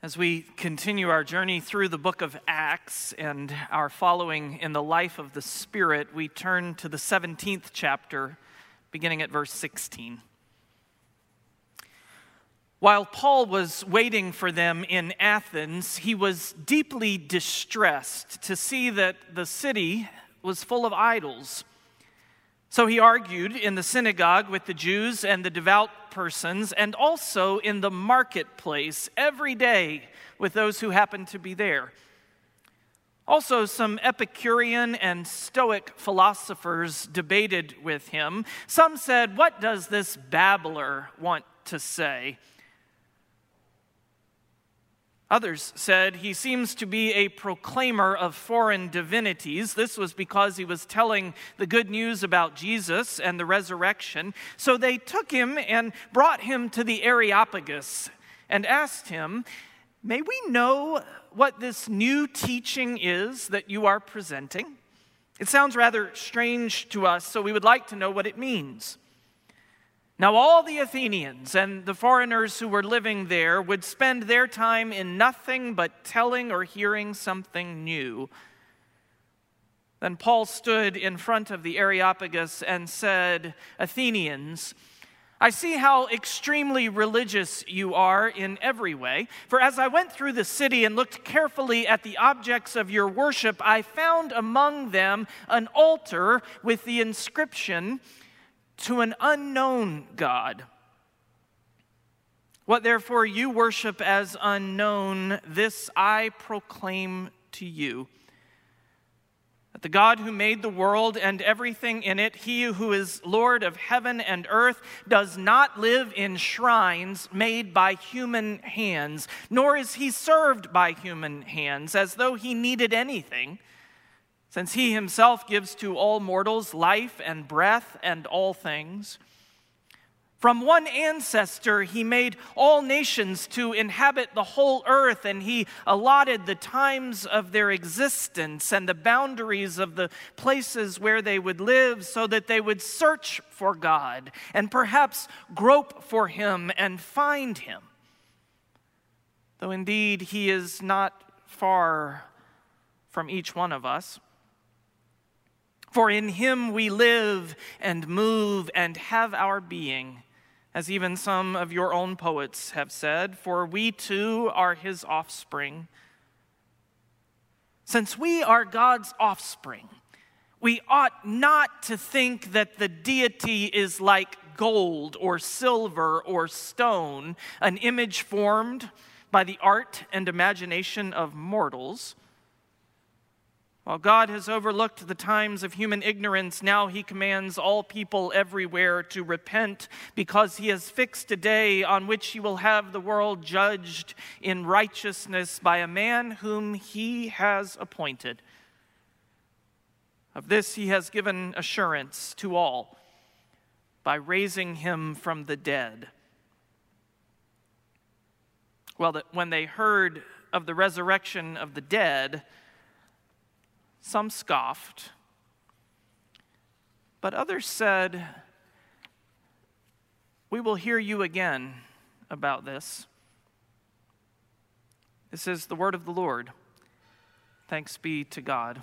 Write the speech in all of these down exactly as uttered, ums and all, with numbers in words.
As we continue our journey through the book of Acts and our following in the life of the Spirit, we turn to the seventeenth chapter, beginning at verse sixteen. While Paul was waiting for them in Athens, he was deeply distressed to see that the city was full of idols. So he argued in the synagogue with the Jews and the devout persons, and also in the marketplace every day with those who happened to be there. Also, some Epicurean and Stoic philosophers debated with him. Some said, "What does this babbler want to say?" Others said, "He seems to be a proclaimer of foreign divinities." This was because he was telling the good news about Jesus and the resurrection. So they took him and brought him to the Areopagus and asked him, "May we know what this new teaching is that you are presenting? It sounds rather strange to us, so we would like to know what it means." Now all the Athenians and the foreigners who were living there would spend their time in nothing but telling or hearing something new. Then Paul stood in front of the Areopagus and said, "Athenians, I see how extremely religious you are in every way. For as I went through the city and looked carefully at the objects of your worship, I found among them an altar with the inscription, 'To an unknown God.' What therefore you worship as unknown, this I proclaim to you. That the God who made the world and everything in it, he who is Lord of heaven and earth, does not live in shrines made by human hands, nor is he served by human hands as though he needed anything, since he himself gives to all mortals life and breath and all things. From one ancestor he made all nations to inhabit the whole earth, and he allotted the times of their existence and the boundaries of the places where they would live, so that they would search for God and perhaps grope for him and find him. Though indeed he is not far from each one of us. For in him we live and move and have our being, as even some of your own poets have said, for we too are his offspring. Since we are God's offspring, we ought not to think that the deity is like gold or silver or stone, an image formed by the art and imagination of mortals. While God has overlooked the times of human ignorance, now he commands all people everywhere to repent, because he has fixed a day on which he will have the world judged in righteousness by a man whom he has appointed. Of this he has given assurance to all by raising him from the dead." Well, when they heard of the resurrection of the dead, some scoffed, but others said, "We will hear you again about this." This is the word of the Lord. Thanks be to God.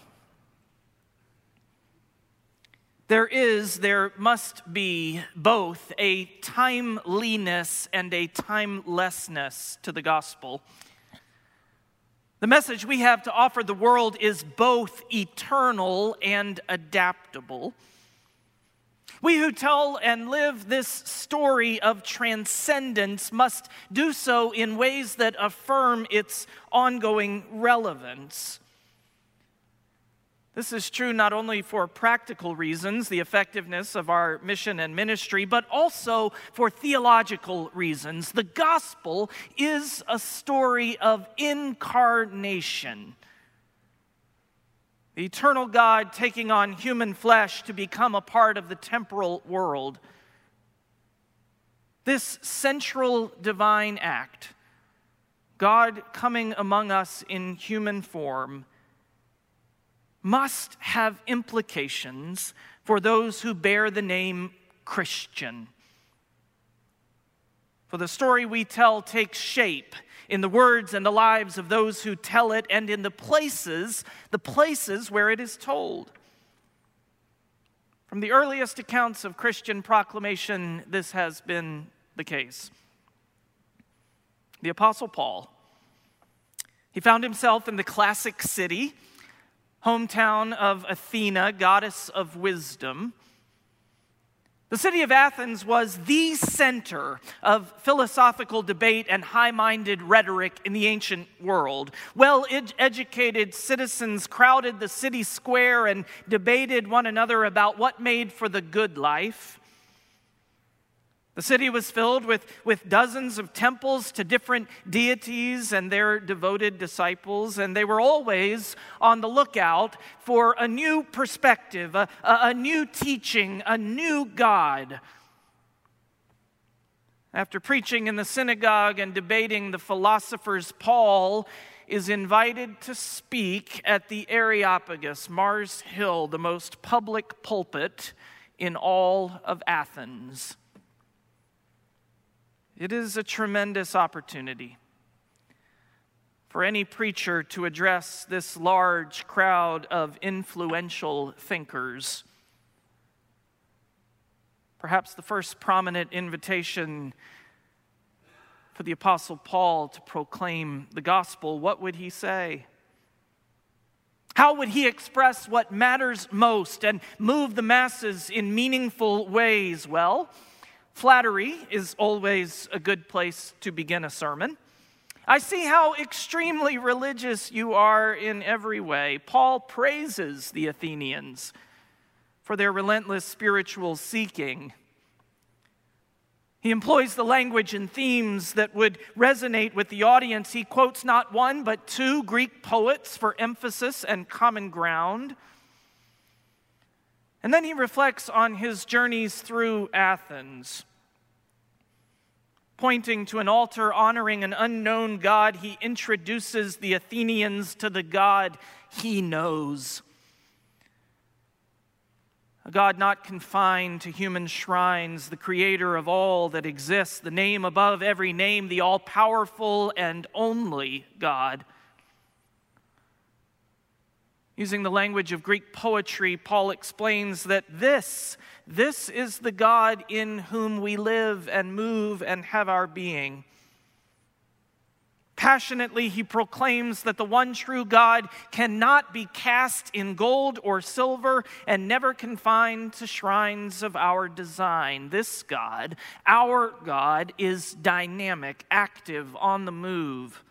There is, there must be both a timeliness and a timelessness to the gospel. The message we have to offer the world is both eternal and adaptable. We who tell and live this story of transcendence must do so in ways that affirm its ongoing relevance. This is true not only for practical reasons, the effectiveness of our mission and ministry, but also for theological reasons. The gospel is a story of incarnation. The eternal God taking on human flesh to become a part of the temporal world. This central divine act, God coming among us in human form, must have implications for those who bear the name Christian. For the story we tell takes shape in the words and the lives of those who tell it, and in the places, the places where it is told. From the earliest accounts of Christian proclamation, this has been the case. The Apostle Paul, he found himself in the classic city, hometown of Athena, goddess of wisdom. The city of Athens was the center of philosophical debate and high-minded rhetoric in the ancient world. Well-educated citizens crowded the city square and debated one another about what made for the good life. The city was filled with, with dozens of temples to different deities and their devoted disciples, and they were always on the lookout for a new perspective, a, a, a new teaching, a new God. After preaching in the synagogue and debating the philosophers, Paul is invited to speak at the Areopagus, Mars Hill, the most public pulpit in all of Athens. It is a tremendous opportunity for any preacher to address this large crowd of influential thinkers. Perhaps the first prominent invitation for the Apostle Paul to proclaim the gospel, what would he say? How would he express what matters most and move the masses in meaningful ways? Well, flattery is always a good place to begin a sermon. I see how extremely religious you are in every way. Paul praises the Athenians for their relentless spiritual seeking. He employs the language and themes that would resonate with the audience. He quotes not one, but two Greek poets for emphasis and common ground. And then he reflects on his journeys through Athens. Pointing to an altar honoring an unknown God, he introduces the Athenians to the God he knows. A God not confined to human shrines, the creator of all that exists, the name above every name, the all-powerful and only God. Using the language of Greek poetry, Paul explains that this, this is the God in whom we live and move and have our being. Passionately, he proclaims that the one true God cannot be cast in gold or silver and never confined to shrines of our design. This God, our God, is dynamic, active, on the move.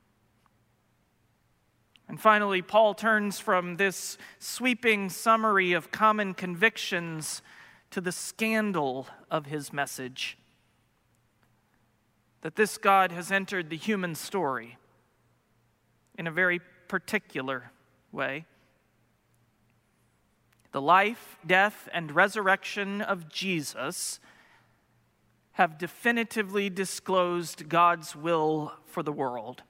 And finally, Paul turns from this sweeping summary of common convictions to the scandal of his message. That this God has entered the human story in a very particular way. The life, death, and resurrection of Jesus have definitively disclosed God's will for the world.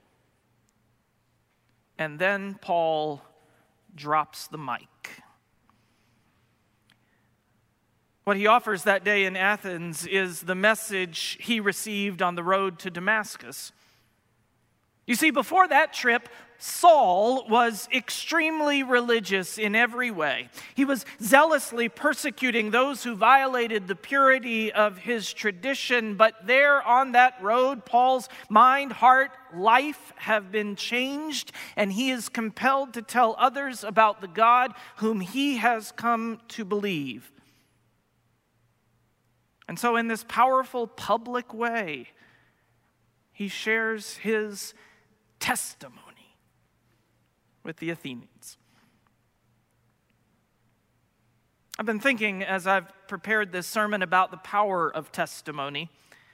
And then Paul drops the mic. What he offers that day in Athens is the message he received on the road to Damascus. You see, before that trip, Saul was extremely religious in every way. He was zealously persecuting those who violated the purity of his tradition. But there on that road, Paul's mind, heart, life have been changed, and he is compelled to tell others about the God whom he has come to believe. And so in this powerful public way, he shares his testimony with the Athenians. I've been thinking as I've prepared this sermon about the power of testimony,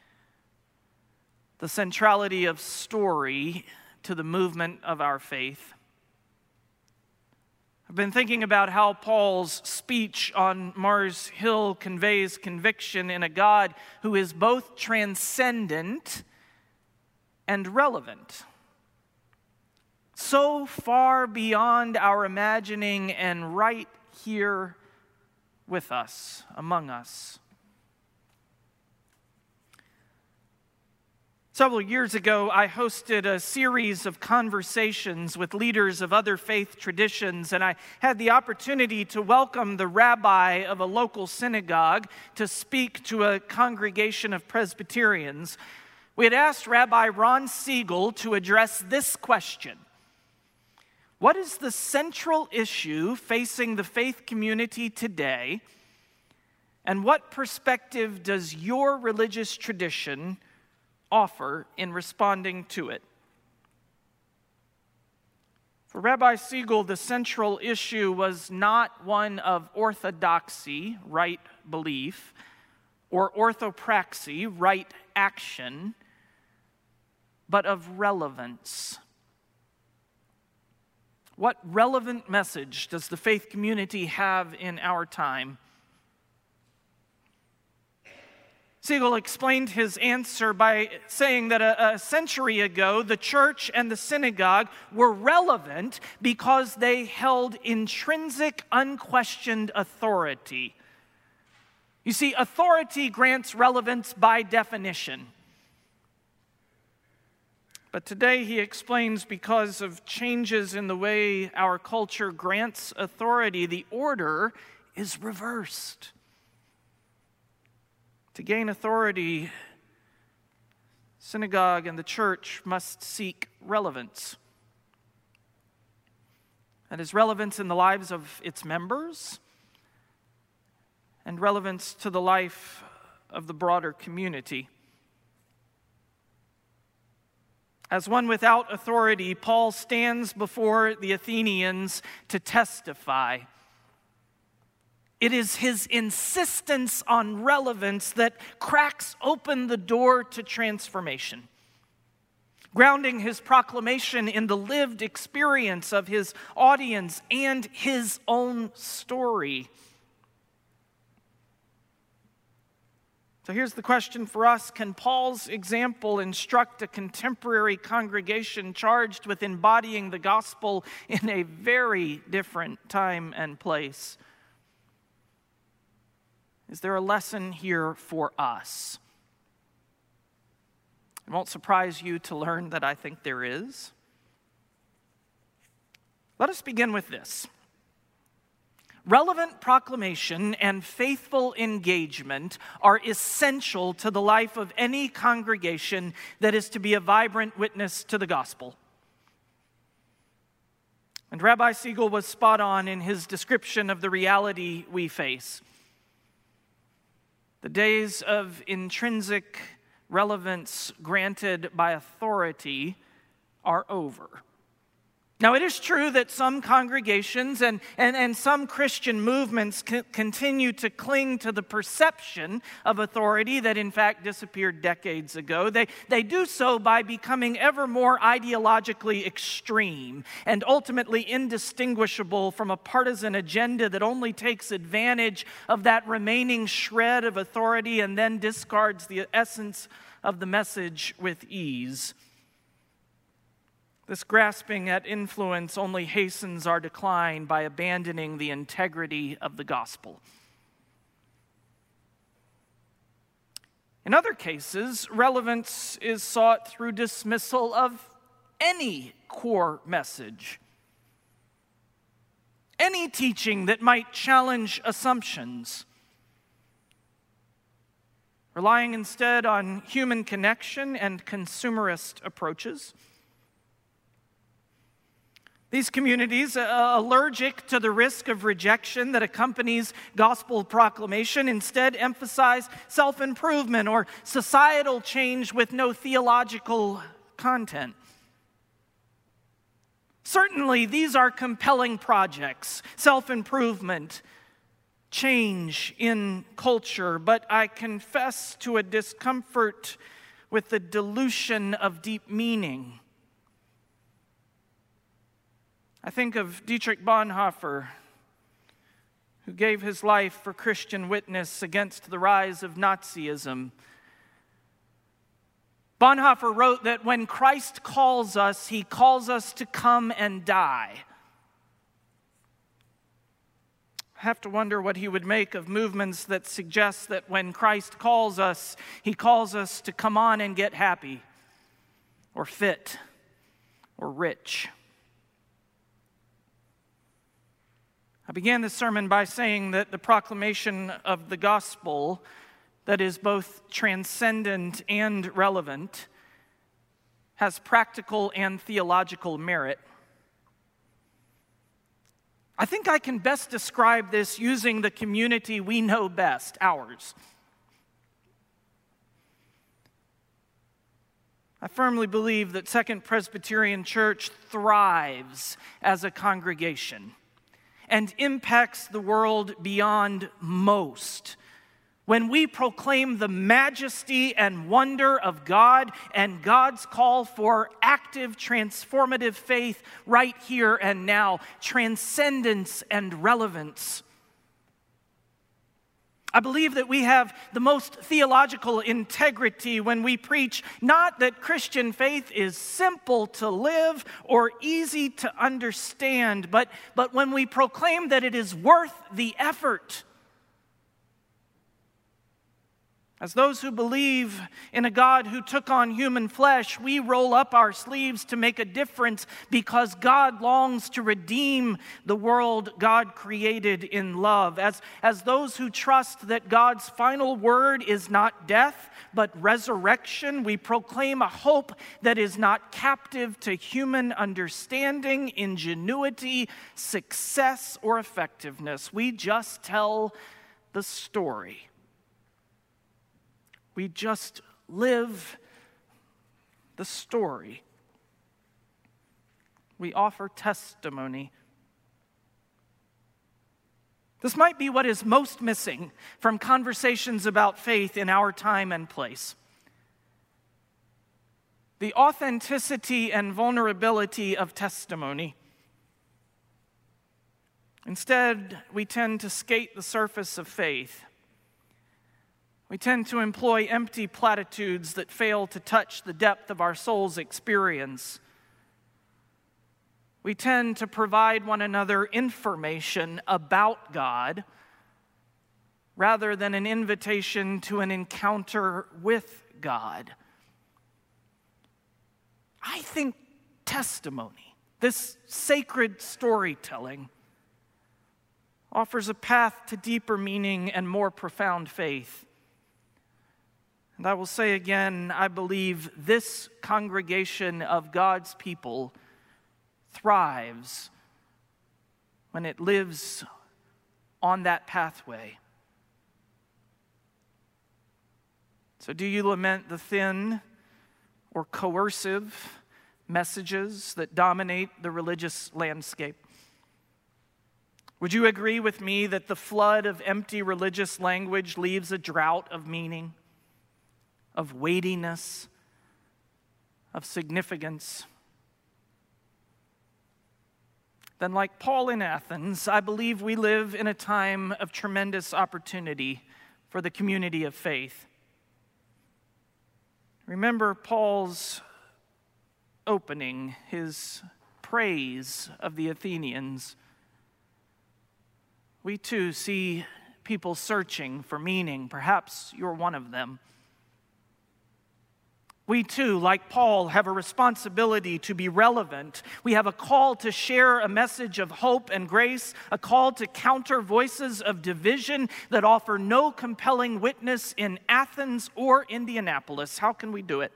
the centrality of story to the movement of our faith. I've been thinking about how Paul's speech on Mars Hill conveys conviction in a God who is both transcendent and relevant. So far beyond our imagining and right here with us, among us. Several years ago, I hosted a series of conversations with leaders of other faith traditions, and I had the opportunity to welcome the rabbi of a local synagogue to speak to a congregation of Presbyterians. We had asked Rabbi Ron Siegel to address this question: what is the central issue facing the faith community today, and what perspective does your religious tradition offer in responding to it? For Rabbi Siegel, the central issue was not one of orthodoxy, right belief, or orthopraxy, right action, but of relevance. What relevant message does the faith community have in our time? Siegel explained his answer by saying that a, a century ago, the church and the synagogue were relevant because they held intrinsic, unquestioned authority. You see, authority grants relevance by definition. But today, he explains, because of changes in the way our culture grants authority, the order is reversed. To gain authority, synagogue and the church must seek relevance. That is, relevance in the lives of its members and relevance to the life of the broader community. As one without authority, Paul stands before the Athenians to testify. It is his insistence on relevance that cracks open the door to transformation, grounding his proclamation in the lived experience of his audience and his own story. So here's the question for us: can Paul's example instruct a contemporary congregation charged with embodying the gospel in a very different time and place? Is there a lesson here for us? It won't surprise you to learn that I think there is. Let us begin with this. Relevant proclamation and faithful engagement are essential to the life of any congregation that is to be a vibrant witness to the gospel. And Rabbi Siegel was spot on in his description of the reality we face. The days of intrinsic relevance granted by authority are over. Now, it is true that some congregations and, and, and some Christian movements c- continue to cling to the perception of authority that in fact disappeared decades ago. They, they do so by becoming ever more ideologically extreme and ultimately indistinguishable from a partisan agenda that only takes advantage of that remaining shred of authority and then discards the essence of the message with ease. This grasping at influence only hastens our decline by abandoning the integrity of the gospel. In other cases, relevance is sought through dismissal of any core message, any teaching that might challenge assumptions, relying instead on human connection and consumerist approaches. These communities, uh, allergic to the risk of rejection that accompanies gospel proclamation, instead emphasize self-improvement or societal change with no theological content. Certainly, these are compelling projects, self-improvement, change in culture, but I confess to a discomfort with the dilution of deep meaning. I think of Dietrich Bonhoeffer, who gave his life for Christian witness against the rise of Nazism. Bonhoeffer wrote that when Christ calls us, he calls us to come and die. I have to wonder what he would make of movements that suggest that when Christ calls us, he calls us to come on and get happy. or fit or rich. I began this sermon by saying that the proclamation of the gospel that is both transcendent and relevant has practical and theological merit. I think I can best describe this using the community we know best, ours. I firmly believe that Second Presbyterian Church thrives as a congregation and impacts the world beyond most when we proclaim the majesty and wonder of God and God's call for active, transformative faith right here and now, transcendence and relevance. I believe that we have the most theological integrity when we preach not that Christian faith is simple to live or easy to understand, but, but when we proclaim that it is worth the effort. As those who believe in a God who took on human flesh, we roll up our sleeves to make a difference because God longs to redeem the world God created in love. As, as those who trust that God's final word is not death, but resurrection, we proclaim a hope that is not captive to human understanding, ingenuity, success, or effectiveness. We just tell the story. We just live the story. We offer testimony. This might be what is most missing from conversations about faith in our time and place. The authenticity and vulnerability of testimony. Instead, we tend to skate the surface of faith. We tend to employ empty platitudes that fail to touch the depth of our soul's experience. We tend to provide one another information about God rather than an invitation to an encounter with God. I think testimony, this sacred storytelling, offers a path to deeper meaning and more profound faith. And I will say again, I believe this congregation of God's people thrives when it lives on that pathway. So do you lament the thin or coercive messages that dominate the religious landscape? Would you agree with me that the flood of empty religious language leaves a drought of meaning, of weightiness, of significance? Then, like Paul in Athens, I believe we live in a time of tremendous opportunity for the community of faith. Remember Paul's opening, his praise of the Athenians. We too see people searching for meaning. Perhaps you're one of them. We too, like Paul, have a responsibility to be relevant. We have a call to share a message of hope and grace, a call to counter voices of division that offer no compelling witness in Athens or Indianapolis. How can we do it?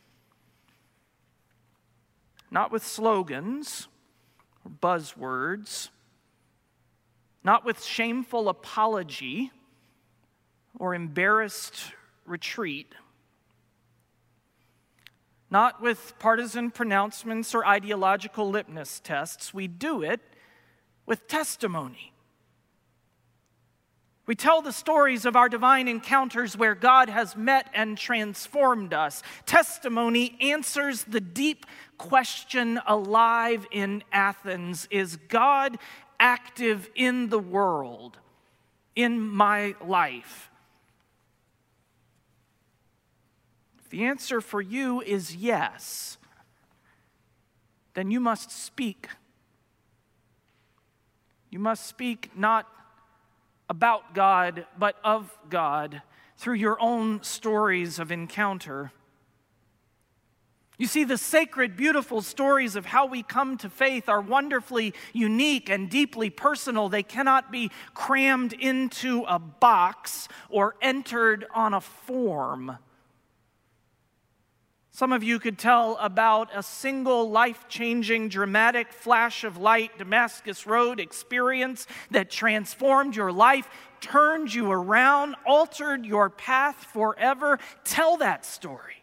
Not with slogans or buzzwords, not with shameful apology or embarrassed retreat, not with partisan pronouncements or ideological litmus tests. We do it with testimony. We tell the stories of our divine encounters where God has met and transformed us. Testimony answers the deep question alive in Athens: is God active in the world, in my life? If the answer for you is yes, then you must speak. You must speak not about God, but of God through your own stories of encounter. You see, the sacred, beautiful stories of how we come to faith are wonderfully unique and deeply personal. They cannot be crammed into a box or entered on a form. Some of you could tell about a single life-changing, dramatic flash of light Damascus Road experience that transformed your life, turned you around, altered your path forever. Tell that story.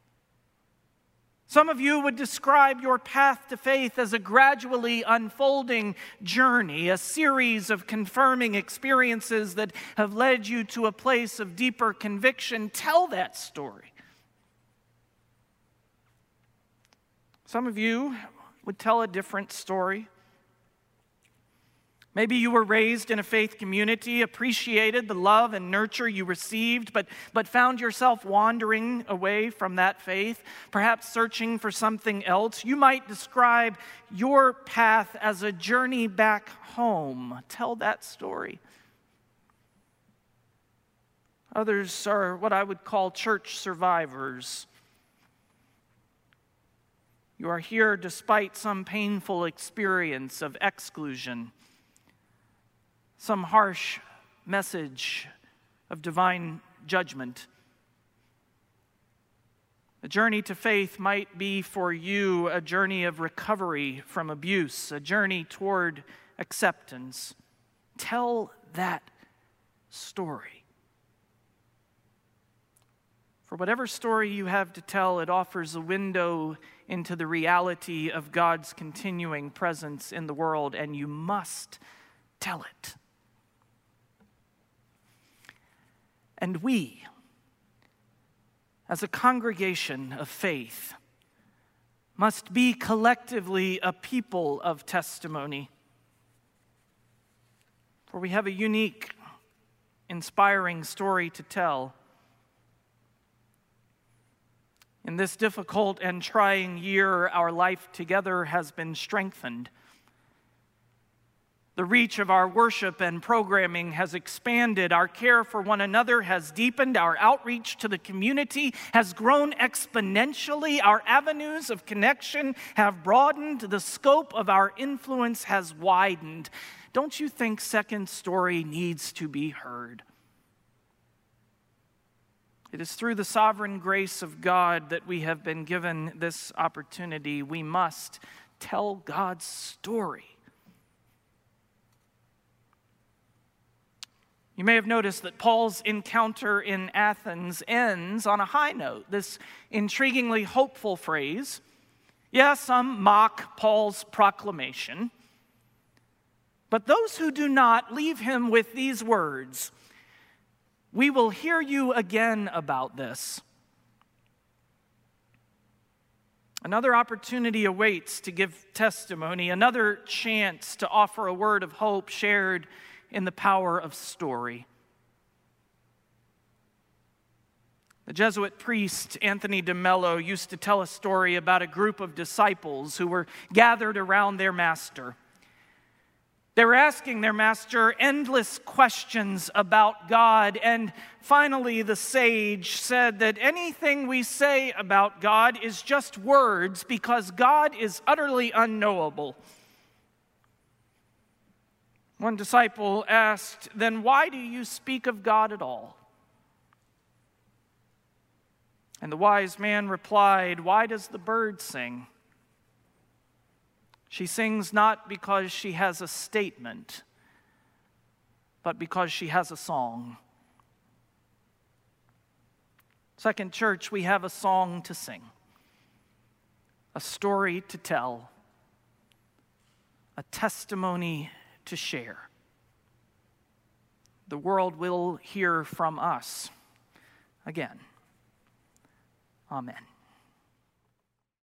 Some of you would describe your path to faith as a gradually unfolding journey, a series of confirming experiences that have led you to a place of deeper conviction. Tell that story. Some of you would tell a different story. Maybe you were raised in a faith community, appreciated the love and nurture you received, but, but found yourself wandering away from that faith, perhaps searching for something else. You might describe your path as a journey back home. Tell that story. Others are what I would call church survivors. You are here despite some painful experience of exclusion, some harsh message of divine judgment. A journey to faith might be for you a journey of recovery from abuse, a journey toward acceptance. Tell that story. For whatever story you have to tell, it offers a window into the reality of God's continuing presence in the world, and you must tell it. And we, as a congregation of faith, must be collectively a people of testimony. For we have a unique, inspiring story to tell. In this difficult and trying year, our life together has been strengthened. The reach of our worship and programming has expanded. Our care for one another has deepened. Our outreach to the community has grown exponentially. Our avenues of connection have broadened. The scope of our influence has widened. Don't you think Second Story needs to be heard? It is through the sovereign grace of God that we have been given this opportunity. We must tell God's story. You may have noticed that Paul's encounter in Athens ends on a high note. This intriguingly hopeful phrase. Yes, some mock Paul's proclamation, but those who do not leave him with these words, "We will hear you again about this." Another opportunity awaits to give testimony, another chance to offer a word of hope shared in the power of story. The Jesuit priest Anthony de Mello used to tell a story about a group of disciples who were gathered around their master. They were asking their master endless questions about God, and finally the sage said that anything we say about God is just words because God is utterly unknowable. One disciple asked, "Then why do you speak of God at all?" And the wise man replied, "Why does the bird sing? She sings not because she has a statement, but because she has a song." Second Church, we have a song to sing, a story to tell, a testimony to share. The world will hear from us again. Amen.